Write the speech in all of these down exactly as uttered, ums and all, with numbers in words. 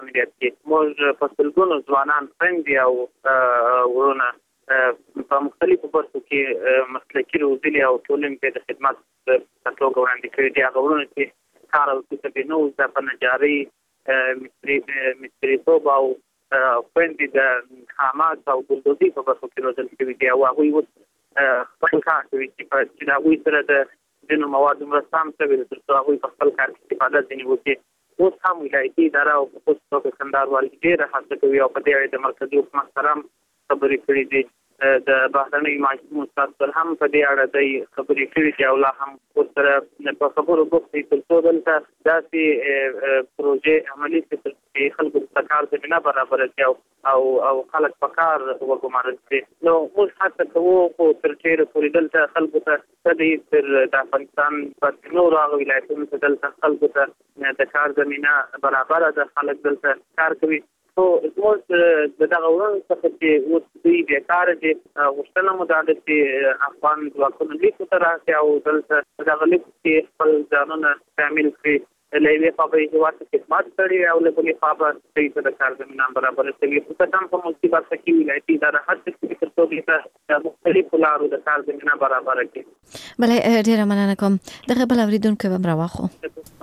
مليات کې موږ په سلګونو ځوانان خويندې او ورونه په مختلفو برخو کې مسلکي روزلي او ټولنې کې د خدمت په توګه وړاندې کړي دي. هغه ورونه چې کار او کسبینو د فنجاري مستری مستریتوب او خويندې د خامات او ګلدوزي په برخو کې روزل شوي دي او هغوی اوس خپل کار کوي چې د هغوی سره د ځینو موادو مرسته هم شوې ده تر څو هغوی په خپل کار کې استفاده ځینې وکړي. اوس هم ولایتي اداره او په خصوص توګه کندهار والي ډېره هڅه کوي او په دې اړه د مرکزي حکومت سره هم خبرې کړي دي. د بهرنیو محکمو استاد پر هم په دې اړه د خبرې کړي دي او لا هم ورسره په خبرو بوخت دي تر څو دلته داسې پروژې عملي شي چې خلکو ته کار زمینه برابره کړي او او خلک په کار وګمارل شي. نو موږ هڅه کوو خو تر ډېره پورې دلته خلکو ته څه دي تر د افغانستان په نورو هغو ولایتونو کې دلته خلکو ته د کار زمینه برابره ده. خلک دلته کار کوي. خو زموږ د دغه ورونو څخه چې اوس دوی بیکاره دي غوښتنه مو دا ده چې افغان ځواکونه لیکو ته راشي او دلته په دغه لیکو کې خپل ځانونه شامل کړي. له یوې خوا به یې هېواد ته خدمت کړي او له بلې خوا به دوی ته د کار زمینه برابره شوي. خصوصا هم په ملکي برخه کې ولایتي اداره هڅه کوي تر څو دوی ته د مختلفو لارو د کار زمینه برابره کړي. بله ډېره مننه کوم. دغه بل اورېدونکی به هم راواخلو.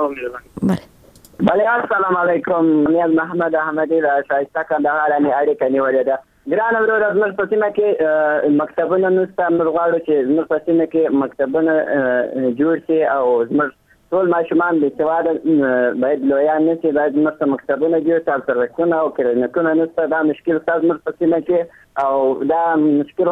بله بله السلام علیکم. نیاز محمد احمدی له ښایسته کندهار نه اړیکه نیولې ده. ګرانه وروره زموږ په سیمه کې مکتبونه نشته. موږ غواړو چې زموږ په سیمه کې مکتبونه جوړ شي او زموږ ټول ماشومان بېسواده باید لویان نه شي. باید زموږ ته مکتبونه جوړ شي او سرکونه او کلینیکونه نشته. دا مشکل ستا زموږ په سیمه کې او دا مشکل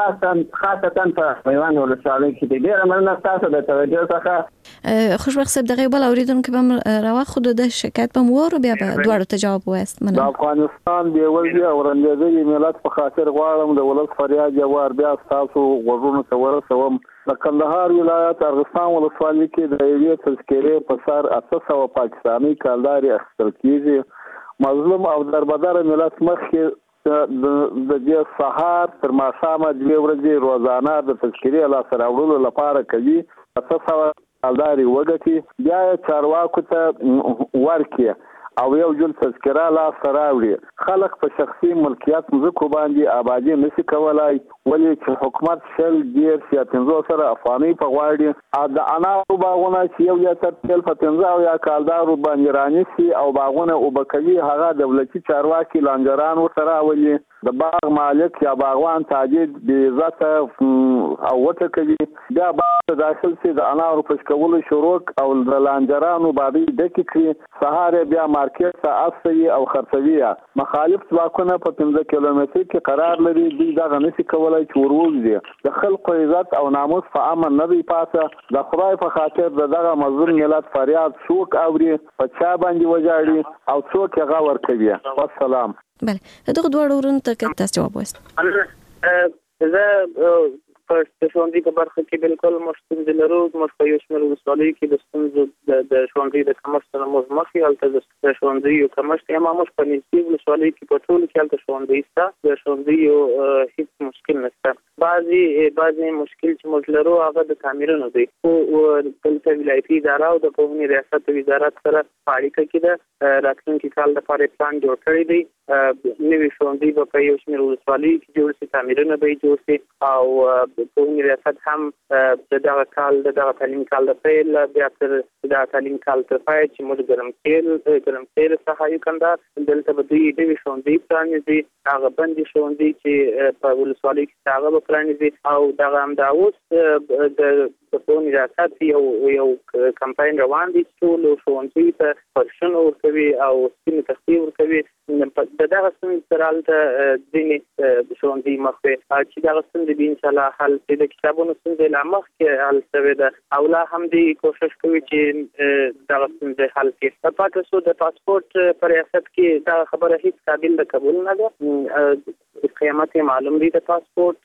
خاصتا په میوند ولسوالۍ کې دی. ډېره مننه ستاسو د توجه څخه. خوشبخت صاحب دغه بل اورېدونکی به هم راواخلو د شکایت به مو واورو بیا به دواړو ته جواب ووایاست. د افغانستان بېوزلي او ورندېدلي ملت په خاطر غواړم د ولس فریاد یو وار بیا ستاسو غوږونو ته ورسوم. د کندهار ولایت ارغستان ولسوالۍ کې د یوې تذکرې په سر اته سوه پاکستاني کالدارې اخیستل کېږي. مظلوم او دربدره ملت مخکې د دې سهار تر ماښامه دوې ورځې روزانه د تذکرې لاسته راوړلو لپاره کوي. اته سوه کالدارې وګټي بیا یې چارواکو ته ورکړي او یو جل تذکره لاسته راوړي. خلک په شخصي ملکیت مځکو باندې آبادي نشي کولای ولې چې حکومت شل ډېر یا پنځه سره افغانۍ په غواړي. د انارو باغونه چې یو لیتر تیل په پنځه او یا کالدارو باندې رانیسي او باغونه اوبه کوي هغه دولتي چارواکي لانجران ورته راولي. د باغ مالک یا باغوان تاجر بې عزته او وټکوي. بیا باغ ته داخل شي د انارو پشکولو شروع او د لانجرانو بادۍ ډکې کړي. سهار بیا مارکیټ ته استوي او خرڅوي. مخالف ځواکونه په پنځه کیلومتر کې قرار لري. دوی دغه نشي کولی چې ورووځي. د خلکو عزت او ناموس په امن نه دی پاته. د خدای په خاطر د دغه مظلوم ملت فریاد څوک اوري په چا باندې وژاړي او څوک یې غور کوي. والسلام. بله دغه دواړو ورونو ته تاسو جواب وایست. زه په ښوونځي په برخه کې بالکل موږ ستونزې لرو. موږ په یو شمېر ولسوالیو کې د ستونزو د ښوونځي د کمښت سره موږ مخ یو. هلته د ښوونځیو کمښت اما موږ په نږدې ولسوالیو کې په ټولو کې هلته ښوونځي شته. د ښوونځیو هېڅ مشکل نشته. بعضې بعضې مشکل چې موږ لرو هغه د تعمیرونو دی. خو دلته ولایتي اداره او د پوهنې ریاست وزارت سره په اړیکه کې ده. راتلونکي کال دپاره پلان جوړ کړی دی. نوي ښوونځي به په یو شمېر ولسوالیو کې جوړ شي. تعمیرونه به یې جوړ شي او پوهنې ریاست هم د دغه کال د دغه تعلیم کال د پیل بیا تر دغه تعلیم کال تر پای چې موږ ګرمسیر ګرمسیر څخه یو کندهار دلته به دوی نوي ښوونځي پرانیزي. هغه بندي ښوونځي چې په ولسوالۍ کې هغه به پرانیزي او دغه همدا اوس د پوهنې ریاست یو یو کمپاین روان دی چې ټولو ښوونځیو ته فرشونه ورکوي او سپینې تختې ورکوي. د دغه ستونزې سره هلته ځینې ښوونځي مخ وي چې دغه ستونزې به انشاءالله حل شي. د کتابونو ستونزې لا مخکې حل شوې ده او لا هم دوی کوښښ کوي چې دغه ستونزې حل کړي. پاتې شو د پاسپورت په ریاست کې دغه خبره هېڅ قابل د قبول نه ده. قیمت یې معلوم دی. د پاسپورت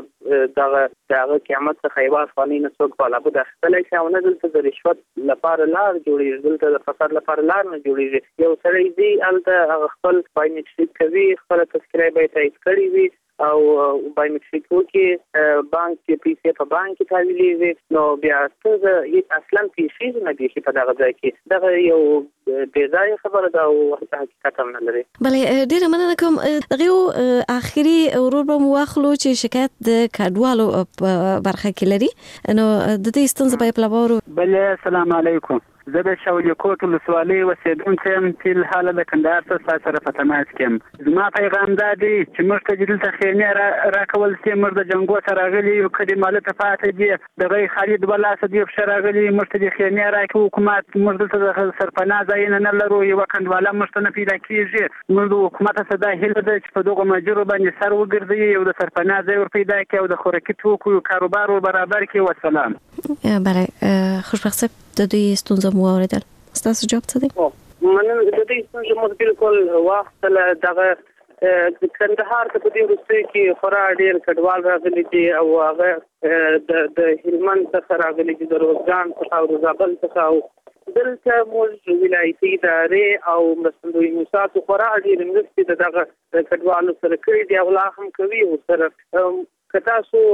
دغه د هغه قیمت څخه یوه افغانۍ نه څوک بالابود اخیستلی شي او نه دلته د رشوت لپاره لار جوړېږي. دلته د فساد لپاره لار نه جوړېږي. یو سړی ځي هلته هغه خپل بایومیټریک کوي. خپله تذکره به یې تایید کړې وي او په مکسیکو کې بانک کې پیسې په بانک کې تحویلېږي نو بیا څنګه هیڅ اصلا پیسې نه دي په دغه ځای کې دغه یو بې ځایه خبره ده او حقیقت هم نه لري. بله ډیره مننه کوم. دغه اخري ورور به مو واخلو چې شکایت د کډوالو په برخه کې لري نو د دې ستونزې په اړه وورو. بله السلام علیکم. زه د شولي کوټ ولسوالۍ اوسېدونکی یم چې الحاله د کندهار څخه ستاسو سره په تماس کې یم. زما پیغام دا دی چې موږ ته دلته خیمې راکول شي، موږ د جنګو سره راغلي یو، کډې مالته پاتې دي، دغه خالد بلاسه دې پښه راغلي، موږ ته د خیمې راکوي حکومت، موږ دلته د سرپناه ځایونه نه لرو، یوه کنډواله موږ ته نه پیدا کېږي. موږ د حکومت څخه دا هیله ده چې په دغو مهاجرو باندې سر وګرځوي، یو د سرپناه ځای ور پیدا کړي او د خوراکي توکو کاروبار ور برابر کړي. والسلام. بله خوشبخت صاحب د دوی ستونزه مو واورېدل، ستاسو جواب څه دی؟ مننه. د دې ستونزه مو بالکل واخیستله. دغه کندهار ته په دې وروستیو کې خورا ډېر کډوال راغلي دي او هغه د هلمند څخه راغلي دي، د روزګان څخه او د زابل څخه او دلته موږ ولایتي ادارې او مرستندوی موسسات خورا ډېرې مرستې د دغه کډوالو سره کړي دي او لا هم کوي ورسره. که تاسو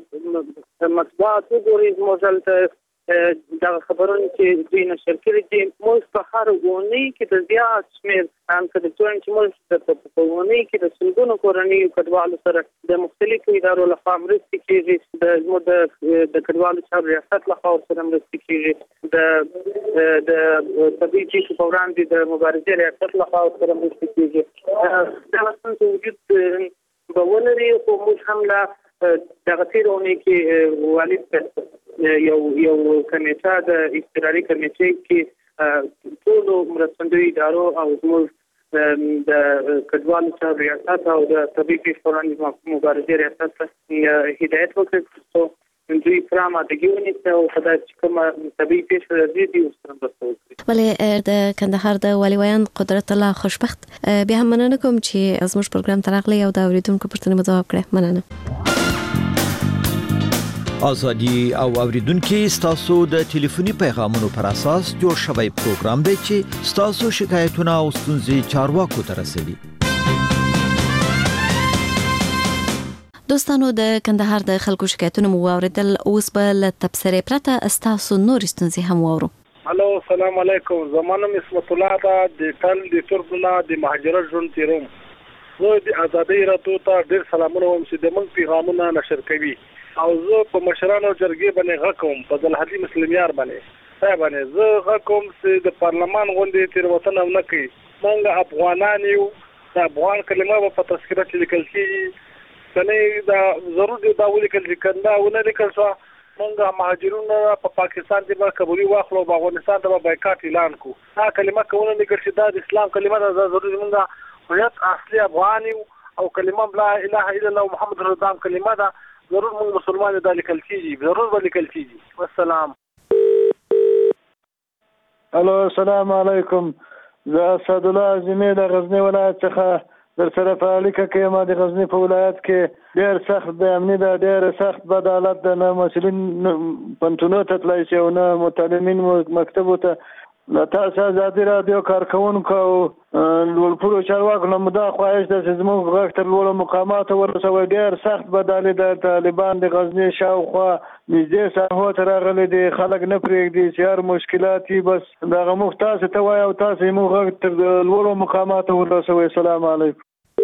مطبوعات وګورئ زموږ دلته دغه خبرونه چې دوی نشر کړي دي، موږ په هر اونۍ کې د زیات شمېر هم که د دویم چې موږ په اونۍ کې د سلګونو کورنیو کډوالو سره د مختلفو ادارو لخوا مرستې کېږي، د زموږ د کډوالو چارو ریاست لخوا ورسره مرستې کېږي، د د طبیعي پیښو په وړاندې د مبارزې ریاست لخوا ورسره مرستې کېږي. دغه ستونزې وجود به ولري خو موږ هم لا دغه تېره اونۍ کې والد یو یو کمیټه د اضطراري کمیټې کې ټولو مرستندویو ادارو او زموږ د کډوالو چارو ریاست او د طبیعي پیښو په وړاندې مبارزې ریاست ته هدایت وکړ څو دوی پوره آمادګي ونیسي او په داسې چې کومه طبیعي پیښه راځي دوی ورسره مرسته وکړي. بله د کندهار د والي ویان قدرت الله خوشبخت، بیا هم مننه کوم چې زموږ پروګرام ته راغلی او د اورېدونکو پوښتنې مو ځواب کړی. مننه. ازادي او اوریدونکو ستاسو د ټلیفوني پیغامونو پر اساس جوړ شوی پروګرام دی چې ستاسو شکایتونه او ستونزې چارواکو ته رسوي. دوستانو د کندهار د خلکو شکایتونه مو واوریدل، اوس به له تبصرې پرته ستاسو نور ستونزې هم واورو. هلو السلام علیکم. زما نوم اسمت الله ده، د تل د تربنا د مهاجرت ژوند تیروم. زه د ازادۍ راډیو ته ډېر سلامونه وایم چې د موږ پیغامونه نشر کوي او زه په مشرانو جرګې باندې غږ کوم، په ذوالحدي مسلمیار باندې صاحب باندې زه غږ کوم چې د پارلمان غونډې تېروتنه ونه کوي. موږ افغانان یو، د افغان کلمه په تذکره کې لیکل کېږي، کنه دا ضرور دی دا ولیکل چې کنده ونه لیکل شوه موږ مهاجرون په پاکستان کې به قبولي واخلو، په افغانستان ته به بایکاټ اعلان کړو. دا کلمه که ونه لیکل شي دا د اسلام کلمه ده، دا ضروري موږ هویت اصلي افغان یو او کلمه لا اله الا الله محمد رسول الله کلمه ده، ضرور موږ مسلمان دا لیکل کېږي، ضرور به لیکل کېږي. والسلام. الو السلام علیکم. زه اسد الله عظیمی د غزنی ولایت څخه در سره په اړیکه کې یم. د غزنی په ولایت کې ډېر سخت د امني ده، ډېر سخت بد حالت ده، نه مسؤلین پوهنتونونو ته تللی شي او نه متعلمین مکتبو ته. له تاسو ازادي راډیو کارکوونکو او لوړپوړو چارواکو نه مو دا خواهش ده چې زموږ غږ تر لوړو مقاماتو ورسوئ. ډېر سخت بد حالي ده، طالبان د غزني شاوخوا نږدې ساحو ته راغلي دي، خلک نه پرېږدي چې هر مشکلات وي بس دغه موږ تاسو ته وایو او تاسو یې موږ غږ تر لوړو مقاماتو ورسوئ. السلام علیکم.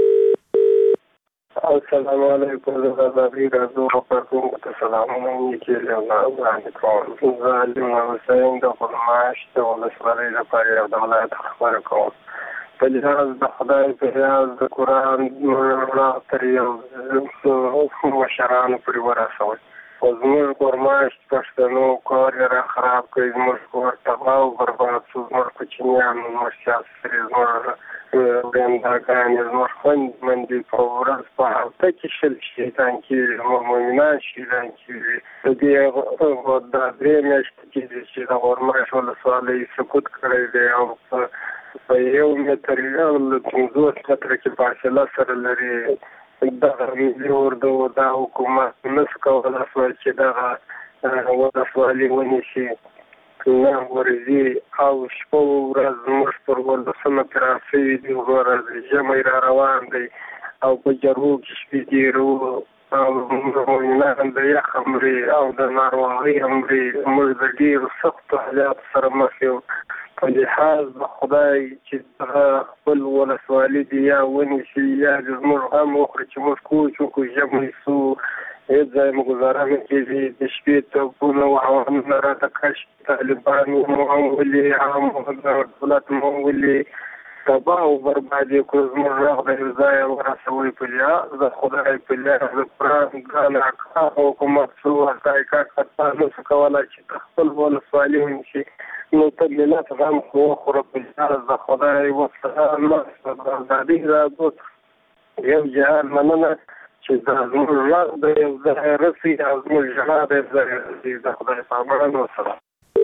السلام علیکم. زه د ازادۍ راډیو کارکوونکو ته سلامونه نیکې الله وړاندې کوم. زه علي حسین د خرماش د ولسوالۍ لپاره یو د ولایت خبره کوم. په لحاظ د خدای په لحاظ د قرآن رڼا تر یو مشرانو پورې ورسوئ. خو زموږ خرماش پښتنو کار یې را خراب کړی، زموږ کور تباه او برباد شو، زموږ کوچنیان زموږ سیاسري زموږ ورنداګانې زموږ خویندې مندې په ورځ په هفته کې شل شهیدان کېږي، زموږ مؤمنان شهیدان کېږي. د دې دا درې میاشتې کېږي چې د غورماش ولسوالۍ سقوط کړی دی او په یو متر یو پنځوس متره کې فاصله سره لري. دغه ملي اردو دا حکومت نشي کولی چې دغه ولسوالۍ ونیسي. نه ورځي او شپه ورځ زموږ پر ولسونه پراته دي، ورځ ژمی را روان دی او په جرو کې شپې تېرو او نه د یخ امري او د ناروغۍ امري موږ د ډېرو سختو حالاتو سره مخ یو په لحاظ د خدای چې هغه خپل ولسوالي دي یا ونیسي یا زموږ غم وخوري چې موږ کوچ وکړو ژمی سو هېڅ ځای مو ګزاره نه کېږي د شپې توپونه او هوامونه راته کش طالبان مو هم ولي هم دولت مو ولي تباه او برباد یې کړو زموږ غږ د یو ځایه ورسوئ په لحاظ د خدای په لحاظ د قرآن ګران اکا حکومت څو حقایق کتا نه شو کولی چې د خپل ولسوالي ونیسي نو ته ملت غم خو وخوره په لحاظ د خدای وسلام د ازادۍ رادو یو جهان مننه چې دا زموږ غږ د یو ځای رسي او زموږ ژړا د یو ځای رسي د خدای په امان وسلام.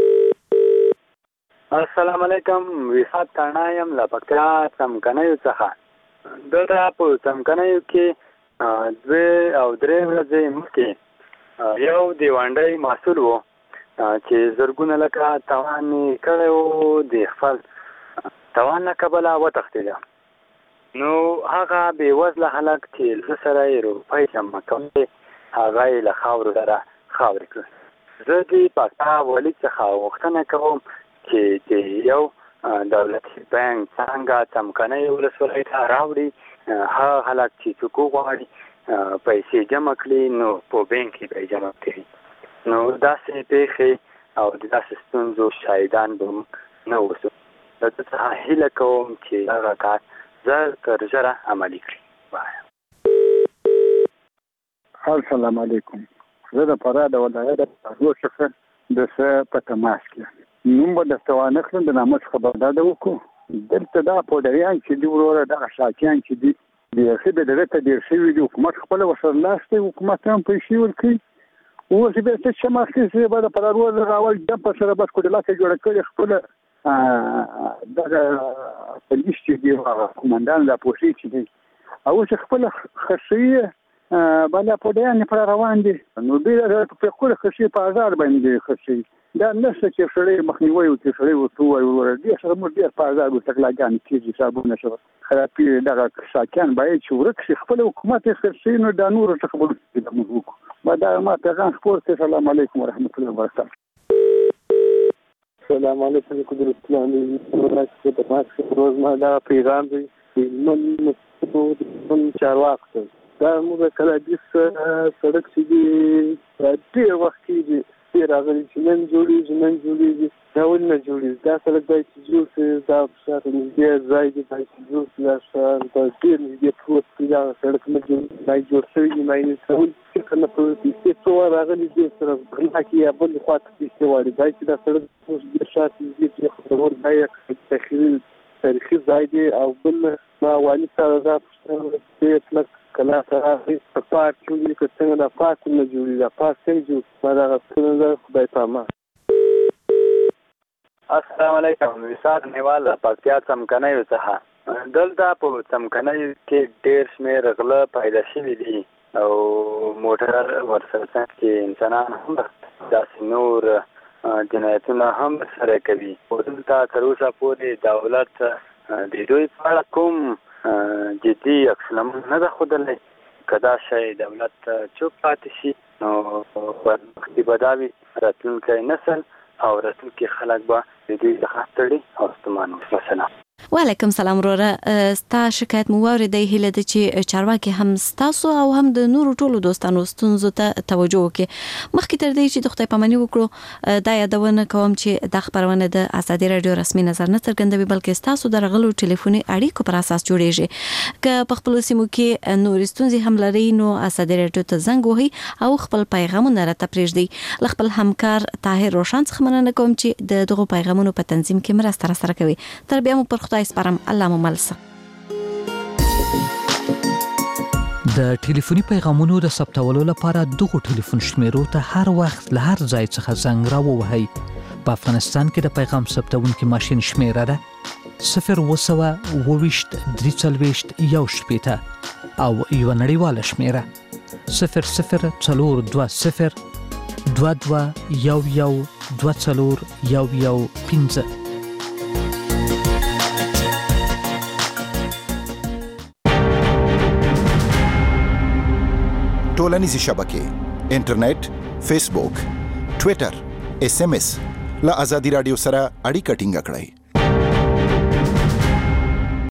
السلام علیکم. وسات تانا یم له پکتیا څمکنیو څخه. دلته په څمکنیو کې دوه او درې ورځې مخکې یو دیوانډی محصول و چې زرګونه لکه تاوان یې کړی و د خپل تاوان نه کبله وتښتېده. نو هغه بېوزله هلک چې له سره یې روپۍ جمع کولې هغه یې له خاورو سره خاورې کړل. زه د پاکستان والي څخه غوښتنه کوم چې د یو دولتي بانک څنګه څمکنۍ ولسوالۍ ته راوړي هغه هلک چې څوک وغواړي پیسې جمع کړي نو په بانک کې به یې جمع کړي. نو داسې پیښې او د داسې ستونزو شاهدان به نه اوسو. د ده څخه هیله کوم چې هغه کار زر تر ژره عملي کړي. السلام علیکم. زه د فراه د ولایت د پښتو څخه د څه په تماس کې نوم به درته وانخلم د نامه څخه به ډاډه وکړو. دلته دا پوډریان چې دي وروره دغه شاکیان چې دي بیخي به د ده ته ډېر شوي دي. حکومت خپله ورسره لاس دی. حکومت هم پیسې ورکوي. اوس بیا څه چې مخکې به د پرارور دغه اول ډمپه سره بس کوډلاکه جوړه کړې خپله دغه پولیس چې دي قومندان دا پوسې چې دي او اوس خپله خرڅوي بالا پوډیان پر روان دي. نو بیا په خپله خرڅوي په ازار باندې خرڅوي. دا نشته چې سړی مخنیوی وکړي سړی ورته ووایي وروره ډېر سره موږ ډېر په ازار ورته غلاګانې کېږي حسابونه سره خرابي دغه ساکیان باید چې ورک شي. خپله حکومت یې خرڅوي نو دا نورو څخه به موږ وکړو. ما دا ما پیغام خپور کړی. السلام علیکم ورحمت الله وبرکاته. السلام علیکم قدرت الله روز ما دا پیغام دی من چارواکو دا موږ کله د سړک چې دی ډېر وخت کېږي ډېر راغلي چې نن جوړېږي نن جوړېږي دا ولې نه جوړېږي. دا سړک باید چې جوړ شي دا شاته نږدې ځای دی باید چې جوړ شي. دا ښار دا ډېر نږدې پروت دی. دا سړک نه جوړ باید جوړ شوی دی. باید ټول فکر نه کوي پیسې څو راغلي دي سره غلا کې یا بل خوا ته پیسې واړي. باید چې دا سړک ډېر شاته نږدې چې خبرور باید تخیل تاریخي ځای دی. او بل ما والي سره دا پوښتنه کله راغی په پارک کې چې څنګه دا پارک نه جوړېږي. دا پارک څنګه جوړ ما دغه ستونزه خدای په امان. السلام علیکم. وسات نیوال پکتیا څمکنیو څخه. دلته په څمکنیو کې ډېر شمېر غله پیدا شوي دي او موټر ورسره څنګ کې انسانان هم داسې نور جنایتونه هم سره کوي. دلته تر اوسه پورې دولت د دوی په اړه کوم جدي عکسالعمل نه ده ښودلی. که دا شی دولت چوپ پاتې شي نو بدبختي به دا وي راتلونکی نسل او راتلونکي خلک به د دوی څخه ستړي او ستومان وي. مثلا وعلیکم سلام وروره. ستا شکایت مو واورېدی. هیله ده چې چارواکي هم ستاسو او هم د نورو ټولو دوستانو ستونزو ته توجه وکړي. مخکې تر دې چې د خدای پاماني وکړو دا یادونه کوم چې دا خپرونه د ازادي راډیو رسمي نظر نه څرګندوي بلکې ستاسو د راغلو ټلیفوني اړیکو پر اساس جوړیږي. که په خپلو سیمو کې نورې ستونزې هم لرئ نو ازادي راډیو ته زنګ وهئ او خپل پیغامونه راته پرېږدئ. له خپل همکار طاهر روشن څخه مننه کوم چې د دغو پیغامونو په تنظیم کې مرسته راسره کوي. تر بیا مو پر خدای سپارم. الله مو ملسه. د ټلیفوني پیغامونو د ثبتولو لپاره دغه ټلیفون شمیرو ته هر وخت له هر ځای څخه زنګ راووهئ. په افغانستان کې د پیغام ثبتونکي ماشین شمیره ده صفر اوه سوه اووه ویشت درې څلوېښت یو شپېته او یوه نړیواله شمیره صفر صفر څلور دوه صفر دوه دوه یو یو دوه څلور یو یو پنځه. ټولنیزې شبکې انټرنیټ، فیسبوک، ټوئیټر، ایس ایم ایس له ازادي رادیو سره اړیکه ټینګه کړئ.